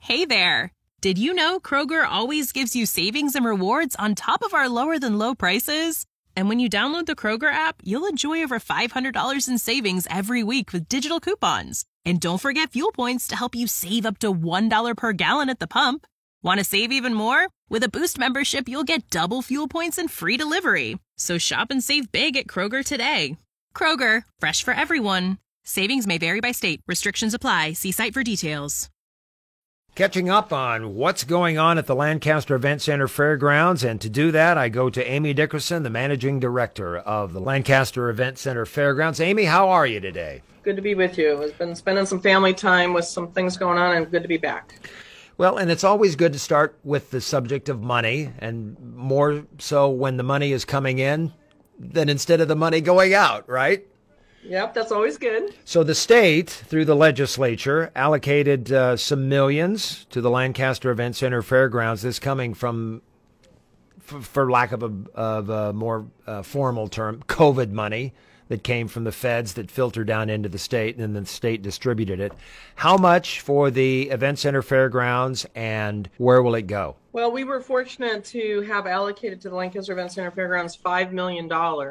Hey there! Did you know Kroger always gives you savings and rewards on top of our lower-than-low prices? And when you download the Kroger app, you'll enjoy over $500 in savings every week with digital coupons. And don't forget fuel points to help you save up to $1 per gallon at the pump. Want to save even more? With a Boost membership, you'll get double fuel points and free delivery. So shop and save big at Kroger today. Kroger, fresh for everyone. Savings may vary by state. Restrictions apply. See site for details. Catching up on what's going on at the Lancaster Event Center Fairgrounds, and to do that, I go to Amy Dickerson, the Managing Director of the Lancaster Event Center Fairgrounds. Amy, how are you today? Good to be with you. I've been spending some family time with some things going on, and good to be back. Well, and it's always good to start with the subject of money, and more so when the money is coming in than instead of the money going out, right? Yep, that's always good. So the state, through the legislature, allocated some millions to the Lancaster Event Center Fairgrounds. This coming from, for lack of a more formal term, COVID money that came from the feds that filtered down into the state, and then the state distributed it. How much for the Event Center Fairgrounds, and where will it go? Well, we were fortunate to have allocated to the Lancaster Event Center Fairgrounds $5 million.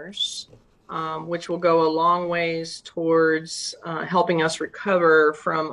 Which will go a long ways towards helping us recover from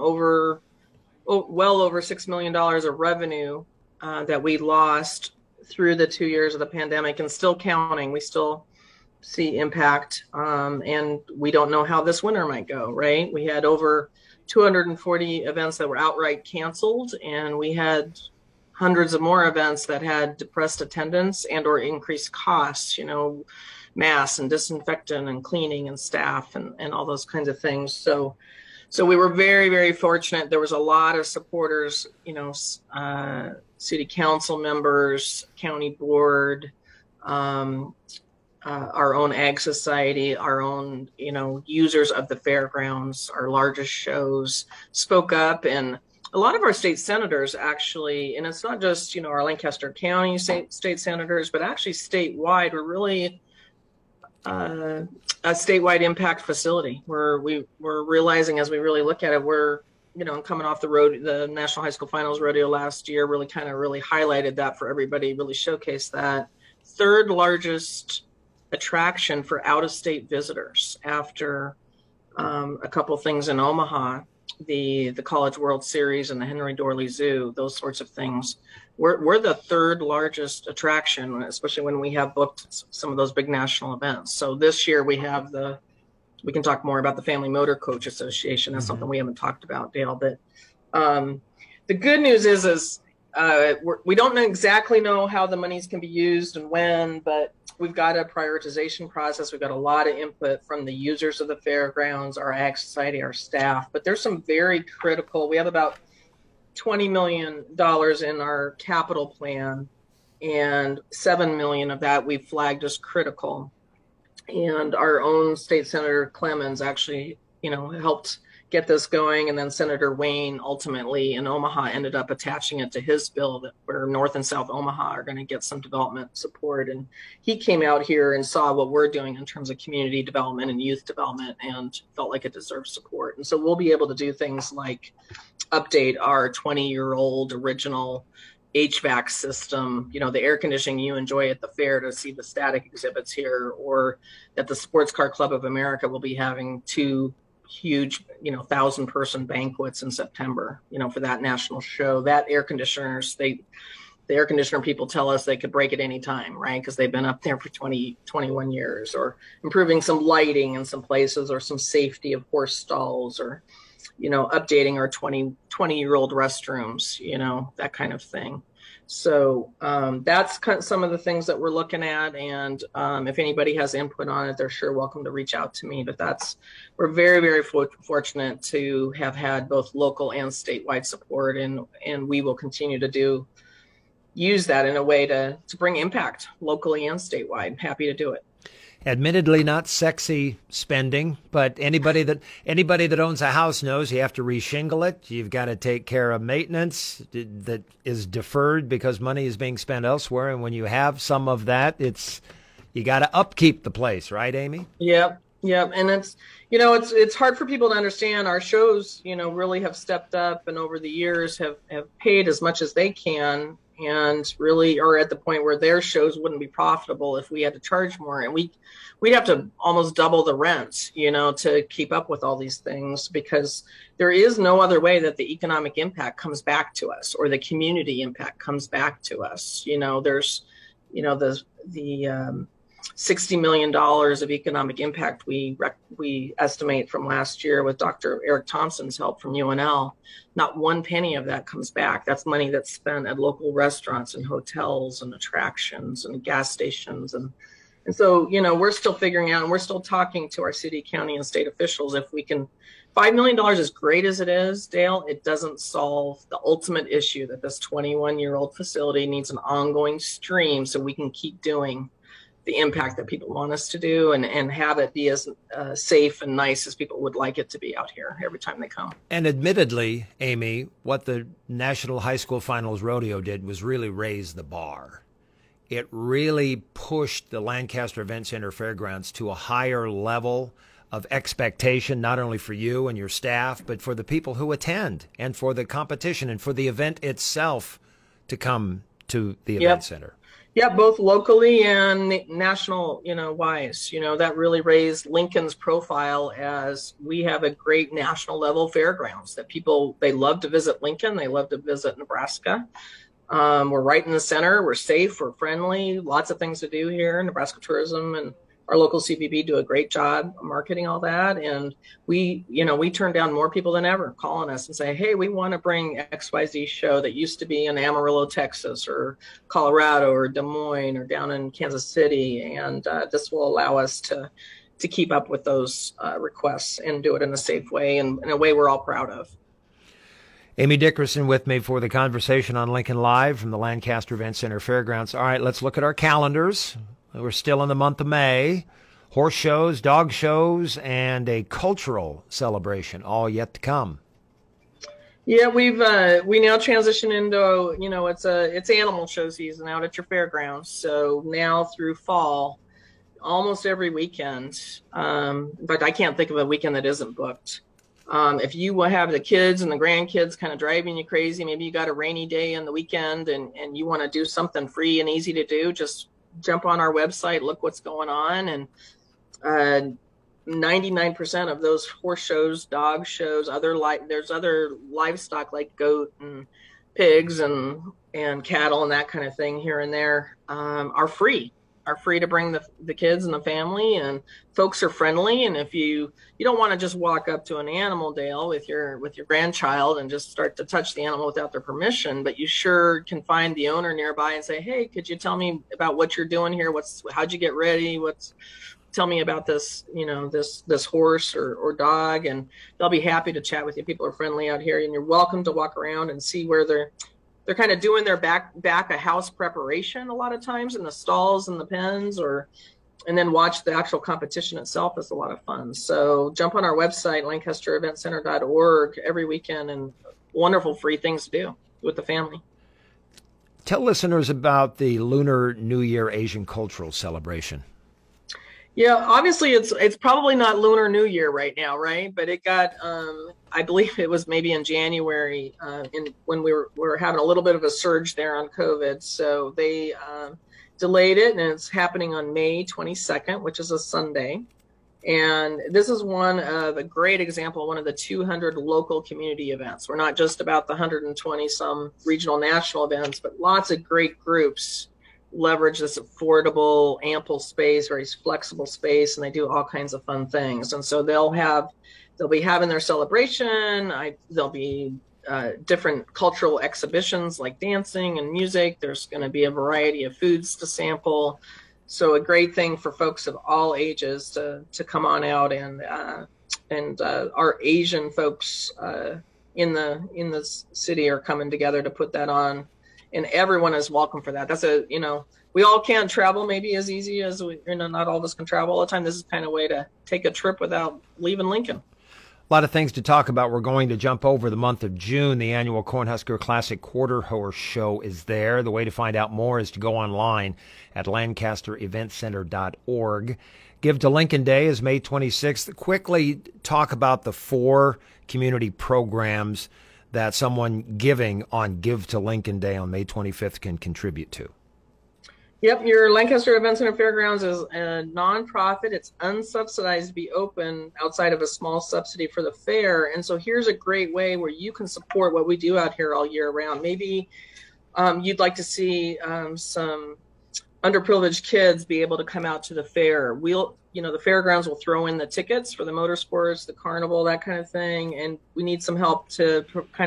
well over $6 million of revenue that we lost through the 2 years of the pandemic, and still counting. We still see impact, and we don't know how this winter might go, right? We had over 240 events that were outright canceled, and we had hundreds of more events that had depressed attendance and or increased costs, masks and disinfectant and cleaning and staff and all those kinds of things. So we were very, very fortunate. There was a lot of supporters, city council members, county board, our own ag society, our own, users of the fairgrounds, our largest shows spoke up. And a lot of our state senators actually, and it's not just, our Lancaster County state senators, but actually statewide, we're really a statewide impact facility where we're realizing, as we really look at it, we're coming off the National High School Finals Rodeo last year really highlighted that for everybody, really showcased that. Third largest attraction for out-of-state visitors after a couple things in Omaha, the College World Series and the Henry Dorley Zoo, those sorts of things. We're the third largest attraction, especially when we have booked some of those big national events. So this year we can talk more about the Family Motor Coach Association. That's something we haven't talked about, Dale. But the good news is we don't exactly know how the monies can be used and when, but we've got a prioritization process. We've got a lot of input from the users of the fairgrounds, our ag society, our staff. But there's some very critical. We have about $20 million in our capital plan, and $7 million of that we've flagged as critical. And our own state Senator Clemens actually, helped get this going. And then Senator Wayne ultimately in Omaha ended up attaching it to his bill where North and South Omaha are going to get some development support. And he came out here and saw what we're doing in terms of community development and youth development and felt like it deserves support. And so we'll be able to do things like update our 20-year-old original HVAC system, the air conditioning you enjoy at the fair to see the static exhibits here, or that the Sports Car Club of America will be having two huge, 1,000-person banquets in September, for that national show. That the air conditioner people tell us they could break at any time, right? Because they've been up there for 21 years, or improving some lighting in some places, or some safety of horse stalls, or, updating our 20-year-old restrooms, that kind of thing. So that's some of the things that we're looking at. And if anybody has input on it, they're sure welcome to reach out to me. But we're very, very fortunate to have had both local and statewide support. And we will continue to use that in a way to bring impact locally and statewide. Happy to do it. Admittedly not sexy spending, but anybody that owns a house knows you have to reshingle it. You've got to take care of maintenance that is deferred because money is being spent elsewhere. And when you have some of that, you got to upkeep the place, right, Amy? Yep. Yeah, and it's hard for people to understand. Our shows, really have stepped up and over the years have paid as much as they can and really are at the point where their shows wouldn't be profitable if we had to charge more. And we'd have to almost double the rent, to keep up with all these things, because there is no other way that the economic impact comes back to us or the community impact comes back to us. There's, the $60 million of economic impact we estimate from last year with Dr. Eric Thompson's help from UNL. Not one penny of that comes back. That's money that's spent at local restaurants and hotels and attractions and gas stations. And so, we're still figuring out, and we're still talking to our city, county, and state officials if we can. $5 million, as great as it is, Dale, it doesn't solve the ultimate issue that this 21-year-old facility needs an ongoing stream so we can keep doing the impact that people want us to do and have it be as safe and nice as people would like it to be out here every time they come. And admittedly, Amy, what the National High School Finals Rodeo did was really raise the bar. It really pushed the Lancaster Event Center Fairgrounds to a higher level of expectation, not only for you and your staff, but for the people who attend and for the competition and for the event itself to come to the event center. Yeah, both locally and national, wise. That really raised Lincoln's profile as we have a great national level fairgrounds that they love to visit Lincoln. They love to visit Nebraska. We're right in the center. We're safe. We're friendly. Lots of things to do here. Nebraska Tourism and our local CVB do a great job marketing all that. And we turn down more people than ever calling us and say, hey, we want to bring XYZ show that used to be in Amarillo, Texas, or Colorado, or Des Moines, or down in Kansas City. And this will allow us to keep up with those requests and do it in a safe way and in a way we're all proud of. Amy Dickerson with me for the conversation on Lincoln Live from the Lancaster Event Center Fairgrounds. All right, let's look at our calendars. We're still in the month of May. Horse shows, dog shows, and a cultural celebration all yet to come. Yeah, we now transition into, it's animal show season out at your fairgrounds. So now through fall, almost every weekend, but I can't think of a weekend that isn't booked. If you will have the kids and the grandkids kind of driving you crazy, maybe you got a rainy day in the weekend and you want to do something free and easy to do, just jump on our website, look what's going on. And 99% of those horse shows, dog shows, there's other livestock like goat and pigs and cattle and that kind of thing here and there, are free to bring the kids and the family, and folks are friendly. And if you don't want to just walk up to an animal, Dale, with your grandchild and just start to touch the animal without their permission, but you sure can find the owner nearby and say, hey, could you tell me about what you're doing here? How'd you get ready? Tell me about this, this horse or dog, and they'll be happy to chat with you. People are friendly out here, and you're welcome to walk around and see where they're kind of doing their back a house preparation a lot of times in the stalls and the pens, and then watch the actual competition itself is a lot of fun. So jump on our website, lancastereventcenter.org, every weekend, and wonderful free things to do with the family. Tell listeners about the Lunar New Year Asian Cultural Celebration. Yeah, obviously it's probably not Lunar New Year right now, right? But it got, I believe it was maybe in January, when we were having a little bit of a surge there on COVID. So they delayed it, and it's happening on May 22nd, which is a Sunday. And this is a great example, one of the 200 local community events. We're not just about the 120 some regional national events, but lots of great groups leverage this affordable, ample space, very flexible space, and they do all kinds of fun things. And so they'll be having their celebration. There'll be different cultural exhibitions like dancing and music. There's going to be a variety of foods to sample. So a great thing for folks of all ages to come on out, and our Asian folks in the city are coming together to put that on. And everyone is welcome for that. That's we all can't travel maybe as easy as not all of us can travel all the time. This is kind of a way to take a trip without leaving Lincoln. A lot of things to talk about. We're going to jump over the month of June. The annual Cornhusker Classic Quarter Horse Show is there. The way to find out more is to go online at lancastereventcenter.org. Give to Lincoln Day is May 26th. Quickly talk about the 4 community programs that someone giving on Give to Lincoln Day on May 25th can contribute to. Yep, your Lancaster Event Center Fairgrounds is a nonprofit. It's unsubsidized to be open outside of a small subsidy for the fair. And so here's a great way where you can support what we do out here all year round. Maybe you'd like to see some underprivileged kids be able to come out to the fair. The fairgrounds will throw in the tickets for the motorsports, the carnival, that kind of thing. And we need some help to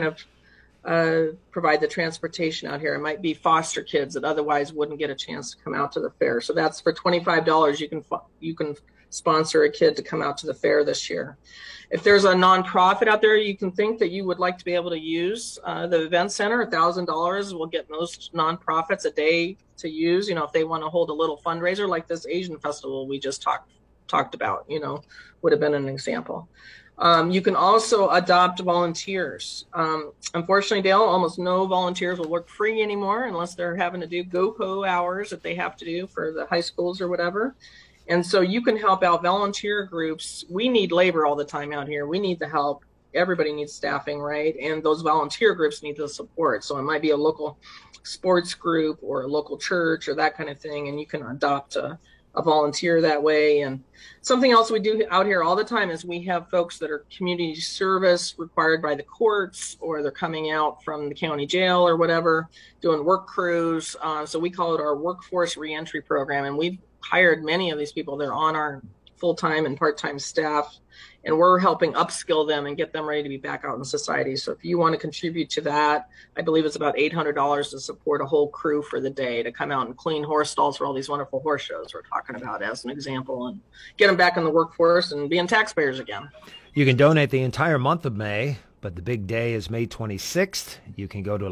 provide the transportation out here. It might be foster kids that otherwise wouldn't get a chance to come out to the fair. So that's for $25. You can sponsor a kid to come out to the fair this year. If there's a nonprofit out there you can think that you would like to be able to use the event center, $1,000 will get most nonprofits a day to use. If they want to hold a little fundraiser like this Asian festival we just talked about, would have been an example. You can also adopt volunteers. Unfortunately, Dale, almost no volunteers will work free anymore unless they're having to do GoPo hours that they have to do for the high schools or whatever. And so you can help out volunteer groups. We need labor all the time out here. We need the help. Everybody needs staffing, right? And those volunteer groups need the support. So it might be a local sports group or a local church or that kind of thing. And you can adopt a volunteer that way. And something else we do out here all the time is we have folks that are community service required by the courts, or they're coming out from the county jail or whatever, doing work crews. So we call it our workforce reentry program. And we've hired many of these people. They're on our full-time and part-time staff, and we're helping upskill them and get them ready to be back out in society. So if you want to contribute to that, I believe it's about $800 to support a whole crew for the day to come out and clean horse stalls for all these wonderful horse shows we're talking about as an example, and get them back in the workforce and being taxpayers again. You can donate the entire month of May, but the big day is May 26th. You can go to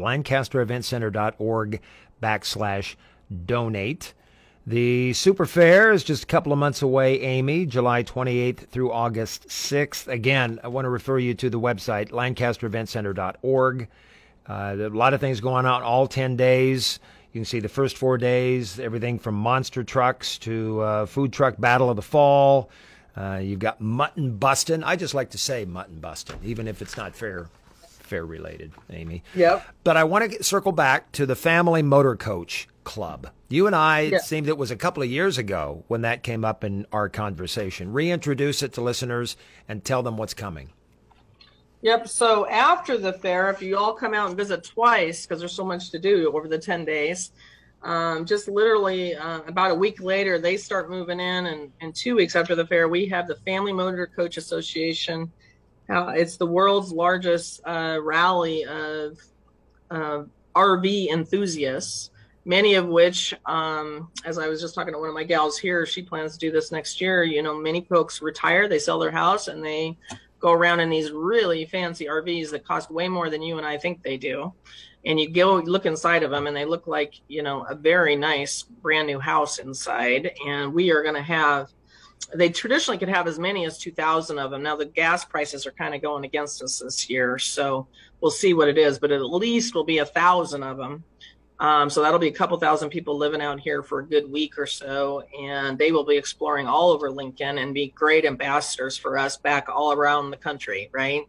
lancastereventcenter.org/donate. The Super Fair is just a couple of months away, Amy, July 28th through August 6th. Again, I want to refer you to the website, lancastereventcenter.org. A lot of things going on all 10 days. You can see the first 4 days, everything from monster trucks to food truck battle of the fall. You've got mutton bustin'. I just like to say mutton bustin', even if it's not fair related, Amy. Yep. But I want to circle back to the Family Motor Coach Club. You and I, it seemed it was a couple of years ago when that came up in our conversation. Reintroduce it to listeners and tell them what's coming. Yep. So after the fair, if you all come out and visit twice, because there's so much to do over the 10 days, just literally about a week later, they start moving in. And 2 weeks after the fair, we have the Family Motor Coach Association. It's the world's largest rally of RV enthusiasts, many of which, as I was just talking to one of my gals here, she plans to do this next year. Many folks retire, they sell their house, and they go around in these really fancy RVs that cost way more than you and I think they do. And you go look inside of them, and they look like, a very nice brand new house inside. And we are going to have, they traditionally could have as many as 2,000 of them. Now the gas prices are kind of going against us this year, so we'll see what it is, but at least will be 1,000 of them. So that'll be a couple thousand people living out here for a good week or so, and they will be exploring all over Lincoln and be great ambassadors for us back all around the country, right?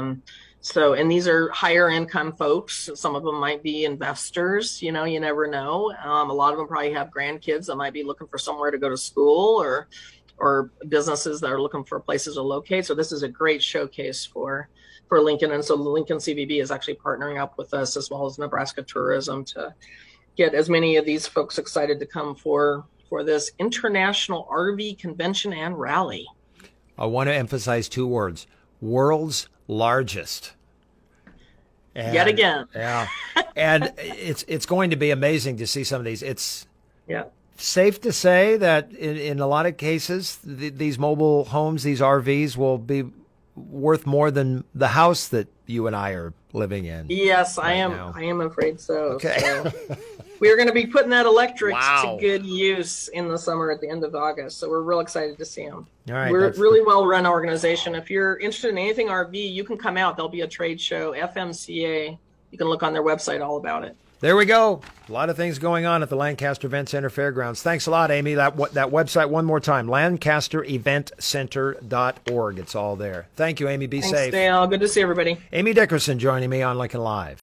And these are higher income folks. Some of them might be investors, you never know. A lot of them probably have grandkids that might be looking for somewhere to go to school, or businesses that are looking for places to locate. So this is a great showcase for Lincoln. And so the Lincoln CVB is actually partnering up with us as well as Nebraska Tourism to get as many of these folks excited to come for this international RV convention and rally. I want to emphasize 2 words: world's largest. And, yet again. Yeah. And it's going to be amazing to see some of these. It's safe to say that in a lot of cases, these mobile homes, these RVs will be worth more than the house that you and I are living in. Yes, I am afraid so. Okay. So we are going to be putting that electric to good use in the summer at the end of August. So we're real excited to see them. All right, we're a really well-run organization. If you're interested in anything RV, you can come out. There'll be a trade show, FMCA. You can look on their website all about it. There we go. A lot of things going on at the Lancaster Event Center Fairgrounds. Thanks a lot, Amy. That website one more time, lancastereventcenter.org. It's all there. Thank you, Amy. Be safe. Thanks, Dale. Good to see everybody. Amy Dickerson joining me on Lincoln Live.